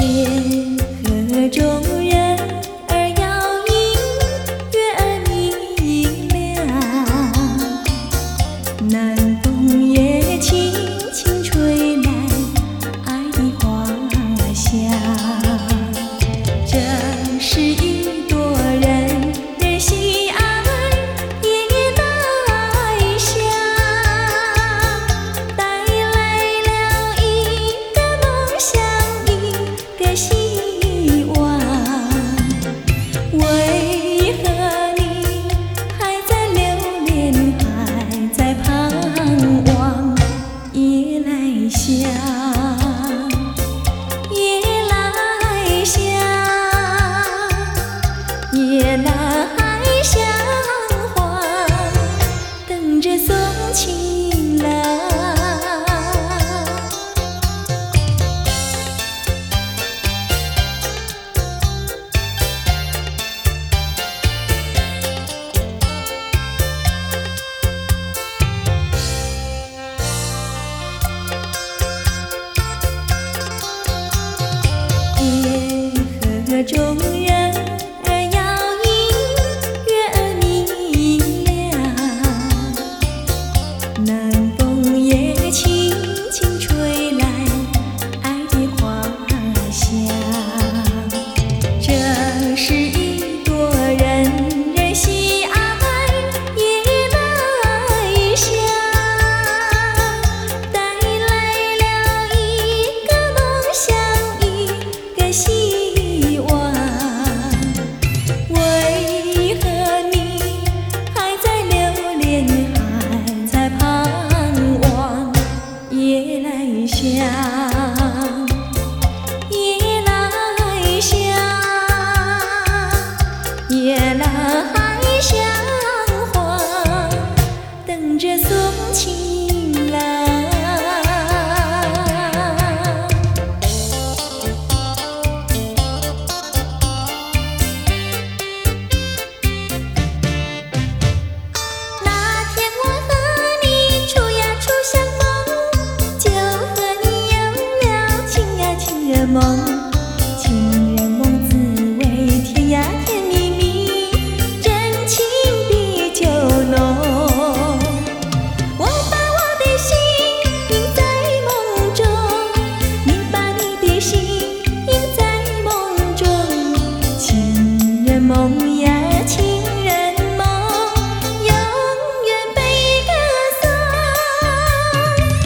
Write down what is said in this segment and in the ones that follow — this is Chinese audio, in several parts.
河中人儿摇影，月儿明亮。南风也轻轻吹来爱的花香。这是一朵人人喜爱夜来香，带来了一个梦想，一个希望。为何你还在留恋，还在盼望夜来香？夜来香，夜来香花，等着送情郎。河中人儿摇影，月儿明亮。南风也轻轻吹来爱的花香。这是一朵人人喜爱夜来香，带来了一个梦想，一个希望。为何你还在留恋，还在盼望夜来香？夜来香，夜来香花，等着送情郎。那天我和你处呀处相逢，就和你有了情呀情人梦。情人梦滋味甜呀甜蜜蜜，真情比酒浓。我把我的心印在梦中，你把你的心印在梦中。情人梦呀情人梦，永远被歌颂。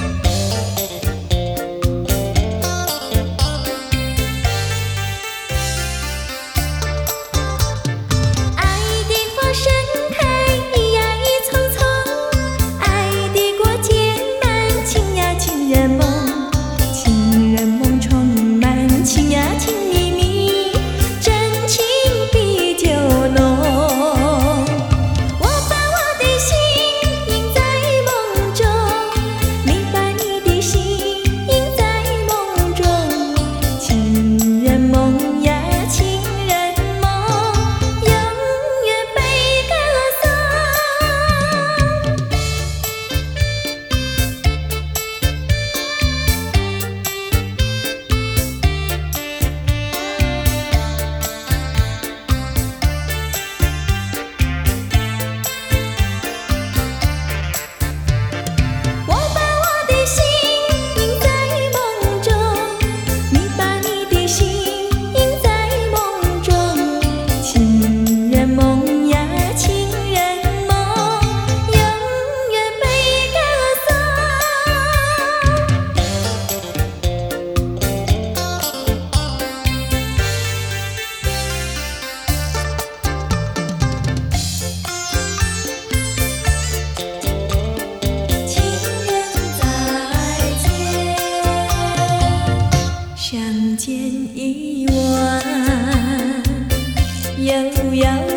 爱的花盛开一呀一丛丛，爱的果结满，情呀情人梦。情人梦充满情呀情蜜蜜，真情比酒浓。我把我的心印在梦中，你把你的心印在梦中。情人梦呀情人梦，永远被歌颂。我把我的心印在梦中，你把你的心印在梦中。情人梦呀情人梦，永远被歌颂。情人再见，相见已晚，悠悠